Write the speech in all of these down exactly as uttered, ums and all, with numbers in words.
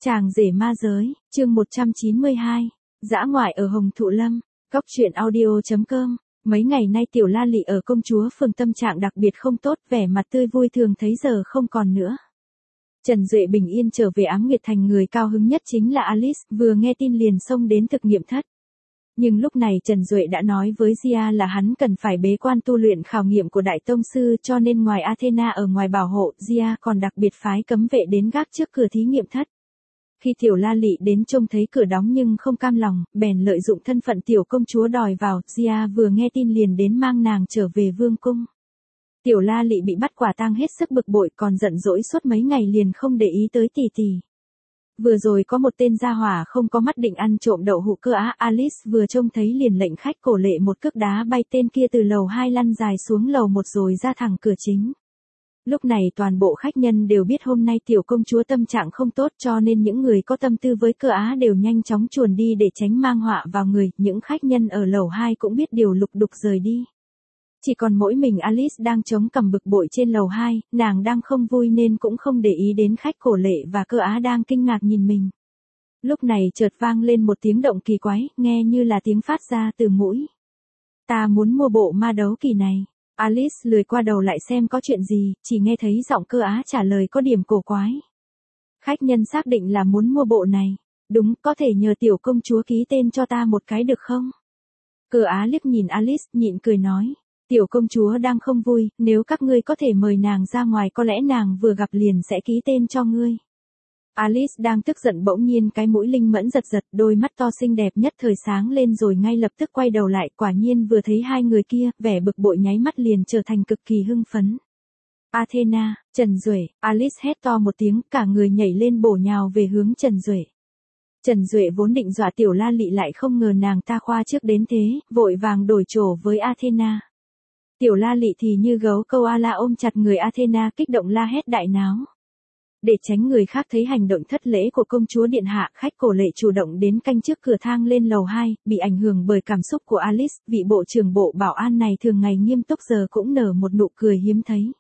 Chàng rể ma giới, chương một trăm chín mươi hai, dã ngoại ở Hồng Thụ Lâm, góc truyện audio chấm com. Mấy ngày nay Tiểu La Lị ở công chúa phường tâm trạng đặc biệt không tốt, vẻ mặt tươi vui thường thấy giờ không còn nữa. Trần Duệ bình yên trở về Ám Nguyệt Thành, người cao hứng nhất chính là Alice, vừa nghe tin liền xông đến thực nghiệm thất. Nhưng lúc này Trần Duệ đã nói với Gia là hắn cần phải bế quan tu luyện khảo nghiệm của Đại Tông Sư, cho nên ngoài Athena ở ngoài bảo hộ, Gia còn đặc biệt phái cấm vệ đến gác trước cửa thí nghiệm thất. Khi Tiểu La Lị đến trông thấy cửa đóng nhưng không cam lòng, bèn lợi dụng thân phận tiểu công chúa đòi vào, Gia vừa nghe tin liền đến mang nàng trở về vương cung. Tiểu La Lị bị bắt quả tang hết sức bực bội, còn giận dỗi suốt mấy ngày liền không để ý tới tỷ tỷ. Vừa rồi có một tên gia hỏa không có mắt định ăn trộm đậu hũ cơ á, Alice vừa trông thấy liền lệnh khách cổ lệ một cước đá bay tên kia từ lầu hai lăn dài xuống lầu một rồi ra thẳng cửa chính. Lúc này toàn bộ khách nhân đều biết hôm nay tiểu công chúa tâm trạng không tốt, cho nên những người có tâm tư với cơ á đều nhanh chóng chuồn đi để tránh mang họa vào người, những khách nhân ở lầu hai cũng biết điều lục đục rời đi. Chỉ còn mỗi mình Alice đang chống cằm bực bội trên lầu hai, nàng đang không vui nên cũng không để ý đến khách cổ lệ và cơ á đang kinh ngạc nhìn mình. Lúc này chợt vang lên một tiếng động kỳ quái, nghe như là tiếng phát ra từ mũi. Ta muốn mua bộ ma đấu kỳ này. Alice lười qua đầu lại xem có chuyện gì, chỉ nghe thấy giọng cơ á trả lời có điểm cổ quái. Khách nhân xác định là muốn mua bộ này. Đúng, có thể nhờ tiểu công chúa ký tên cho ta một cái được không? Cơ á liếc nhìn Alice, nhịn cười nói. Tiểu công chúa đang không vui, nếu các ngươi có thể mời nàng ra ngoài có lẽ nàng vừa gặp liền sẽ ký tên cho ngươi. Alice đang tức giận bỗng nhiên cái mũi linh mẫn giật giật, đôi mắt to xinh đẹp nhất thời sáng lên rồi ngay lập tức quay đầu lại, quả nhiên vừa thấy hai người kia, vẻ bực bội nháy mắt liền trở thành cực kỳ hưng phấn. Athena, Trần Duệ, Alice hét to một tiếng, cả người nhảy lên bổ nhào về hướng Trần Duệ. Trần Duệ vốn định dọa Tiểu La Lị lại không ngờ nàng ta khoa trước đến thế, vội vàng đổi chỗ với Athena. Tiểu La Lị thì như gấu câu a la ôm chặt người Athena kích động la hét đại náo. Để tránh người khác thấy hành động thất lễ của công chúa điện hạ, khách cổ lệ chủ động đến canh trước cửa thang lên lầu hai, bị ảnh hưởng bởi cảm xúc của Alice, vị bộ trưởng bộ bảo an này thường ngày nghiêm túc giờ cũng nở một nụ cười hiếm thấy.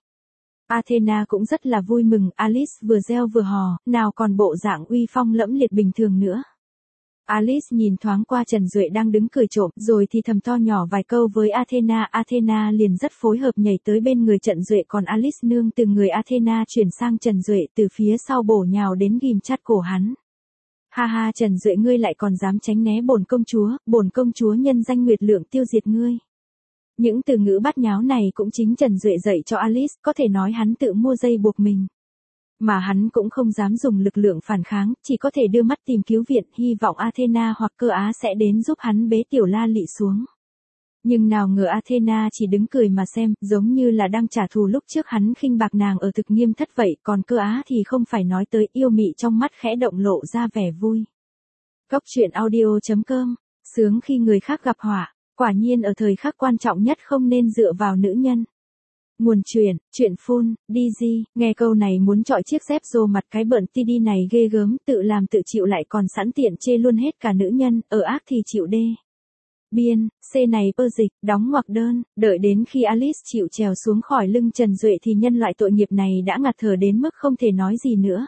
Athena cũng rất là vui mừng, Alice vừa reo vừa hò, nào còn bộ dạng uy phong lẫm liệt bình thường nữa. Alice nhìn thoáng qua Trần Duệ đang đứng cười trộm, rồi thì thầm to nhỏ vài câu với Athena, Athena liền rất phối hợp nhảy tới bên người Trần Duệ, còn Alice nương từ người Athena chuyển sang Trần Duệ, từ phía sau bổ nhào đến ghim chặt cổ hắn. Ha ha, Trần Duệ ngươi lại còn dám tránh né bổn công chúa, bổn công chúa nhân danh Nguyệt Lượng tiêu diệt ngươi. Những từ ngữ bát nháo này cũng chính Trần Duệ dạy cho Alice, có thể nói hắn tự mua dây buộc mình. Mà hắn cũng không dám dùng lực lượng phản kháng, chỉ có thể đưa mắt tìm cứu viện, hy vọng Athena hoặc cơ á sẽ đến giúp hắn bế Tiểu La Lị xuống. Nhưng nào ngờ Athena chỉ đứng cười mà xem, giống như là đang trả thù lúc trước hắn khinh bạc nàng ở thực nghiêm thất vậy, còn cơ á thì không phải nói tới, yêu mị trong mắt khẽ động lộ ra vẻ vui. Góc truyện audio chấm com, sướng khi người khác gặp họa, quả nhiên ở thời khắc quan trọng nhất không nên dựa vào nữ nhân. Nguồn truyện, truyện phun, đi di, nghe câu này muốn chọi chiếc dép rô mặt cái bợn ti đi này ghê gớm, tự làm tự chịu lại còn sẵn tiện chê luôn hết cả nữ nhân, ở ác thì chịu đê. Biên, C này pơ dịch, đóng ngoặc đơn, đợi đến khi Alice chịu trèo xuống khỏi lưng Trần Duệ thì nhân loại tội nghiệp này đã ngạt thở đến mức không thể nói gì nữa.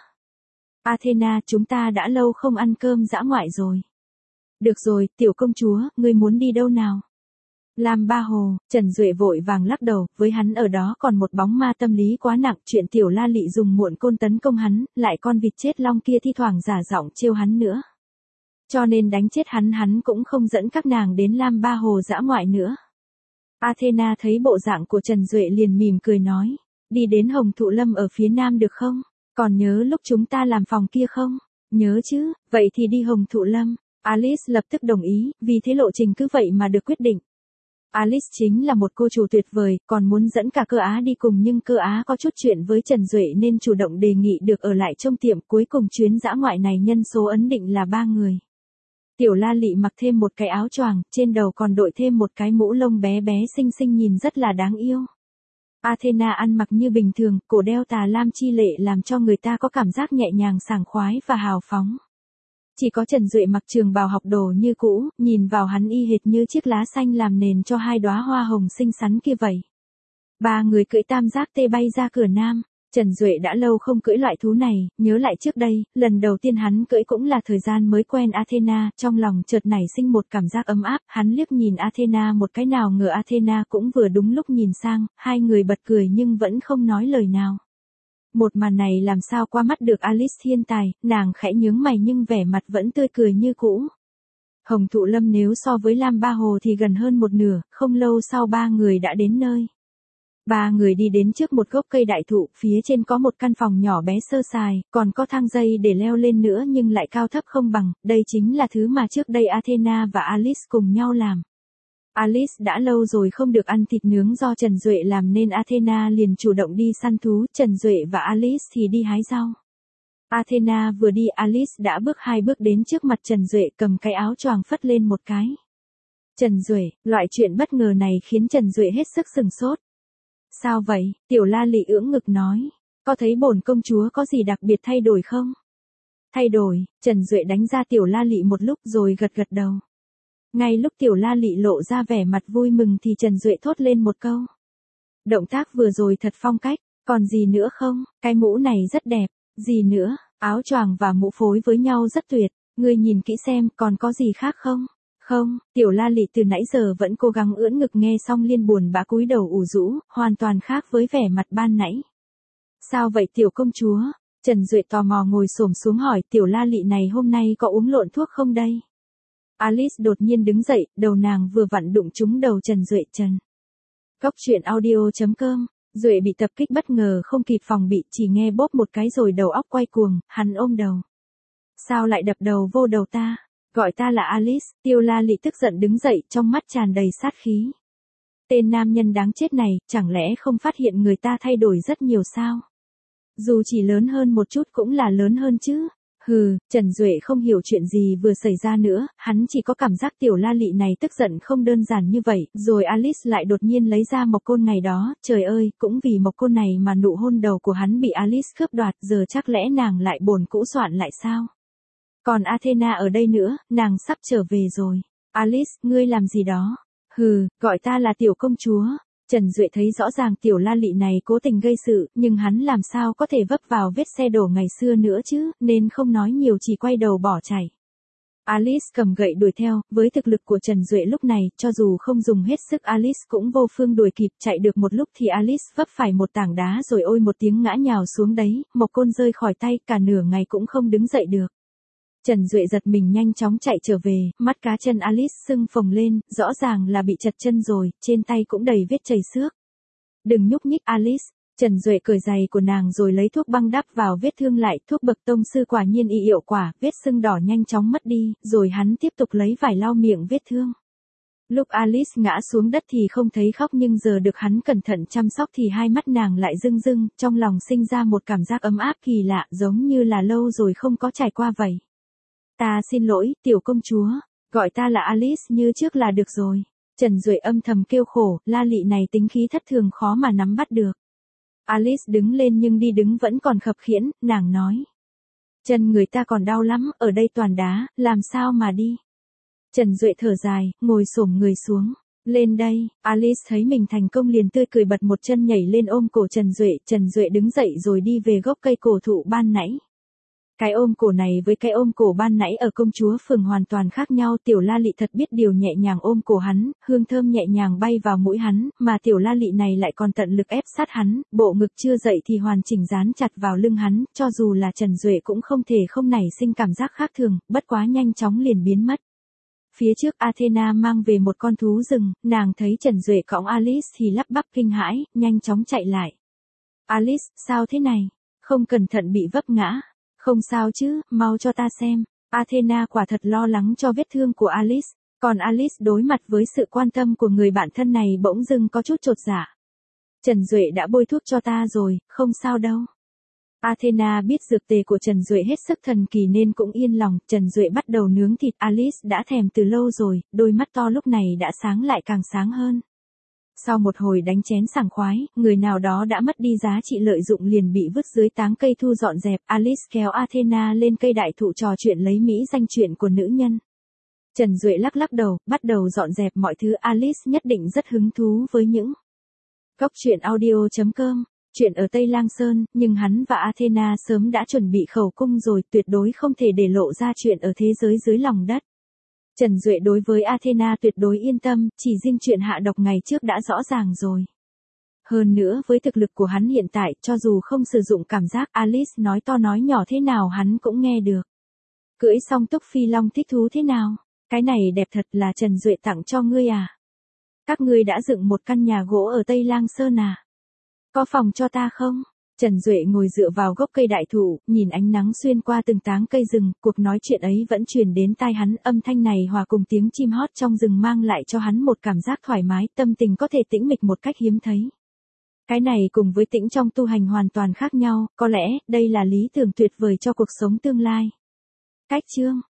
Athena, chúng ta đã lâu không ăn cơm dã ngoại rồi. Được rồi, tiểu công chúa, ngươi muốn đi đâu nào? Lam Ba Hồ, Trần Duệ vội vàng lắc đầu, với hắn ở đó còn một bóng ma tâm lý quá nặng, chuyện Tiểu La Lị dùng muộn côn tấn công hắn, lại con vịt chết long kia thi thoảng giả giọng trêu hắn nữa. Cho nên đánh chết hắn hắn cũng không dẫn các nàng đến Lam Ba Hồ dã ngoại nữa. Athena thấy bộ dạng của Trần Duệ liền mỉm cười nói, đi đến Hồng Thụ Lâm ở phía nam được không? Còn nhớ lúc chúng ta làm phòng kia không? Nhớ chứ, vậy thì đi Hồng Thụ Lâm. Alice lập tức đồng ý, vì thế lộ trình cứ vậy mà được quyết định. Alice chính là một cô chủ tuyệt vời, còn muốn dẫn cả cơ á đi cùng, nhưng cơ á có chút chuyện với Trần Duệ nên chủ động đề nghị được ở lại trong tiệm, cuối cùng chuyến dã ngoại này nhân số ấn định là ba người. Tiểu La Lị mặc thêm một cái áo choàng, trên đầu còn đội thêm một cái mũ lông bé bé xinh xinh nhìn rất là đáng yêu. Athena ăn mặc như bình thường, cổ đeo tà lam chi lệ làm cho người ta có cảm giác nhẹ nhàng sảng khoái và hào phóng. Chỉ có Trần Duệ mặc trường bào học đồ như cũ, nhìn vào hắn y hệt như chiếc lá xanh làm nền cho hai đóa hoa hồng xinh xắn kia vậy. Ba người cưỡi tam giác tê bay ra cửa nam. Trần Duệ đã lâu không cưỡi loại thú này, nhớ lại trước đây, lần đầu tiên hắn cưỡi cũng là thời gian mới quen Athena, trong lòng chợt nảy sinh một cảm giác ấm áp, hắn liếc nhìn Athena một cái nào ngờ Athena cũng vừa đúng lúc nhìn sang, hai người bật cười nhưng vẫn không nói lời nào. Một màn này làm sao qua mắt được Alice thiên tài, nàng khẽ nhướng mày nhưng vẻ mặt vẫn tươi cười như cũ. Hồng Thụ Lâm nếu so với Lam Ba Hồ thì gần hơn một nửa, không lâu sau ba người đã đến nơi. Ba người đi đến trước một gốc cây đại thụ, phía trên có một căn phòng nhỏ bé sơ sài, còn có thang dây để leo lên nữa nhưng lại cao thấp không bằng, đây chính là thứ mà trước đây Athena và Alice cùng nhau làm. Alice đã lâu rồi không được ăn thịt nướng do Trần Duệ làm nên Athena liền chủ động đi săn thú, Trần Duệ và Alice thì đi hái rau. Athena vừa đi Alice đã bước hai bước đến trước mặt Trần Duệ cầm cái áo choàng phất lên một cái. Trần Duệ, loại chuyện bất ngờ này khiến Trần Duệ hết sức sừng sốt. Sao vậy? Tiểu La Lị ưỡng ngực nói. Có thấy bổn công chúa có gì đặc biệt thay đổi không? Thay đổi, Trần Duệ đánh ra Tiểu La Lị một lúc rồi gật gật đầu. Ngay lúc Tiểu La Lị lộ ra vẻ mặt vui mừng thì Trần Duệ thốt lên một câu. Động tác vừa rồi thật phong cách, còn gì nữa không? Cái mũ này rất đẹp, gì nữa? Áo choàng và mũ phối với nhau rất tuyệt, ngươi nhìn kỹ xem còn có gì khác không? Không, Tiểu La Lị từ nãy giờ vẫn cố gắng ưỡn ngực nghe xong liên buồn bã cúi đầu ủ rũ, hoàn toàn khác với vẻ mặt ban nãy. Sao vậy tiểu công chúa? Trần Duệ tò mò ngồi xổm xuống hỏi Tiểu La Lị này hôm nay có uống lộn thuốc không đây? Alice đột nhiên đứng dậy, đầu nàng vừa vặn đụng trúng đầu Trần Duệ Trần. Cốc truyện audio chấm com, Duệ bị tập kích bất ngờ không kịp phòng bị, chỉ nghe bóp một cái rồi đầu óc quay cuồng, hắn ôm đầu. Sao lại đập đầu vô đầu ta? Gọi ta là Alice, Tiểu La Lị tức giận đứng dậy, trong mắt tràn đầy sát khí. Tên nam nhân đáng chết này, chẳng lẽ không phát hiện người ta thay đổi rất nhiều sao? Dù chỉ lớn hơn một chút cũng là lớn hơn chứ. Hừ, Trần Duệ không hiểu chuyện gì vừa xảy ra nữa, hắn chỉ có cảm giác Tiểu La Lị này tức giận không đơn giản như vậy, rồi Alice lại đột nhiên lấy ra mộc côn ngày đó, trời ơi, cũng vì mộc côn này mà nụ hôn đầu của hắn bị Alice cướp đoạt, giờ chắc lẽ nàng lại bồn cũ soạn lại sao? Còn Athena ở đây nữa, nàng sắp trở về rồi. Alice, ngươi làm gì đó? Hừ, gọi ta là tiểu công chúa. Trần Duệ thấy rõ ràng Tiểu La Lị này cố tình gây sự, nhưng hắn làm sao có thể vấp vào vết xe đổ ngày xưa nữa chứ, nên không nói nhiều chỉ quay đầu bỏ chạy. Alice cầm gậy đuổi theo, với thực lực của Trần Duệ lúc này, cho dù không dùng hết sức Alice cũng vô phương đuổi kịp, chạy được một lúc thì Alice vấp phải một tảng đá rồi ôi một tiếng ngã nhào xuống đấy, mộc côn rơi khỏi tay, cả nửa ngày cũng không đứng dậy được. Trần Duệ giật mình nhanh chóng chạy trở về, mắt cá chân Alice sưng phồng lên, rõ ràng là bị chật chân rồi, trên tay cũng đầy vết chảy xước. Đừng nhúc nhích Alice, Trần Duệ cởi giày của nàng rồi lấy thuốc băng đắp vào vết thương lại, thuốc bậc tông sư quả nhiên y hiệu quả, vết sưng đỏ nhanh chóng mất đi, rồi hắn tiếp tục lấy vải lau miệng vết thương. Lúc Alice ngã xuống đất thì không thấy khóc nhưng giờ được hắn cẩn thận chăm sóc thì hai mắt nàng lại rưng rưng, trong lòng sinh ra một cảm giác ấm áp kỳ lạ giống như là lâu rồi không có trải qua vậy. Ta xin lỗi, tiểu công chúa, gọi ta là Alice như trước là được rồi. Trần Duệ âm thầm kêu khổ, La Lị này tính khí thất thường khó mà nắm bắt được. Alice đứng lên nhưng đi đứng vẫn còn khập khiễng, nàng nói. Chân người ta còn đau lắm, ở đây toàn đá, làm sao mà đi. Trần Duệ thở dài, ngồi xổm người xuống. Lên đây, Alice thấy mình thành công liền tươi cười bật một chân nhảy lên ôm cổ Trần Duệ, Trần Duệ đứng dậy rồi đi về gốc cây cổ thụ ban nãy. Cái ôm cổ này với cái ôm cổ ban nãy ở công chúa phường hoàn toàn khác nhau, Tiểu La Lị thật biết điều nhẹ nhàng ôm cổ hắn, hương thơm nhẹ nhàng bay vào mũi hắn, mà Tiểu La Lị này lại còn tận lực ép sát hắn, bộ ngực chưa dậy thì hoàn chỉnh dán chặt vào lưng hắn, cho dù là Trần Duệ cũng không thể không nảy sinh cảm giác khác thường, bất quá nhanh chóng liền biến mất. Phía trước Athena mang về một con thú rừng, nàng thấy Trần Duệ cõng Alice thì lắp bắp kinh hãi, nhanh chóng chạy lại. Alice, sao thế này? Không cẩn thận bị vấp ngã. Không sao chứ, mau cho ta xem. Athena quả thật lo lắng cho vết thương của Alice, còn Alice đối mặt với sự quan tâm của người bạn thân này bỗng dưng có chút chột dạ. Trần Duệ đã bôi thuốc cho ta rồi, không sao đâu. Athena biết dược tề của Trần Duệ hết sức thần kỳ nên cũng yên lòng, Trần Duệ bắt đầu nướng thịt, Alice đã thèm từ lâu rồi, đôi mắt to lúc này đã sáng lại càng sáng hơn. Sau một hồi đánh chén sảng khoái, người nào đó đã mất đi giá trị lợi dụng liền bị vứt dưới táng cây thu dọn dẹp, Alice kéo Athena lên cây đại thụ trò chuyện lấy mỹ danh chuyện của nữ nhân. Trần Duệ lắc lắc đầu, bắt đầu dọn dẹp mọi thứ, Alice nhất định rất hứng thú với những. Cốc truyện audio chấm com chuyện ở Tây Lang Sơn, nhưng hắn và Athena sớm đã chuẩn bị khẩu cung rồi, tuyệt đối không thể để lộ ra chuyện ở thế giới dưới lòng đất. Trần Duệ đối với Athena tuyệt đối yên tâm, chỉ riêng chuyện hạ độc ngày trước đã rõ ràng rồi. Hơn nữa với thực lực của hắn hiện tại, cho dù không sử dụng cảm giác, Alice nói to nói nhỏ thế nào hắn cũng nghe được. Cưỡi song túc phi long thích thú thế nào? Cái này đẹp thật, là Trần Duệ tặng cho ngươi à? Các ngươi đã dựng một căn nhà gỗ ở Tây Lang Sơn à? Có phòng cho ta không? Trần Duệ ngồi dựa vào gốc cây đại thụ, nhìn ánh nắng xuyên qua từng táng cây rừng, cuộc nói chuyện ấy vẫn truyền đến tai hắn, âm thanh này hòa cùng tiếng chim hót trong rừng mang lại cho hắn một cảm giác thoải mái, tâm tình có thể tĩnh mịch một cách hiếm thấy. Cái này cùng với tĩnh trong tu hành hoàn toàn khác nhau, có lẽ đây là lý tưởng tuyệt vời cho cuộc sống tương lai. Cách chương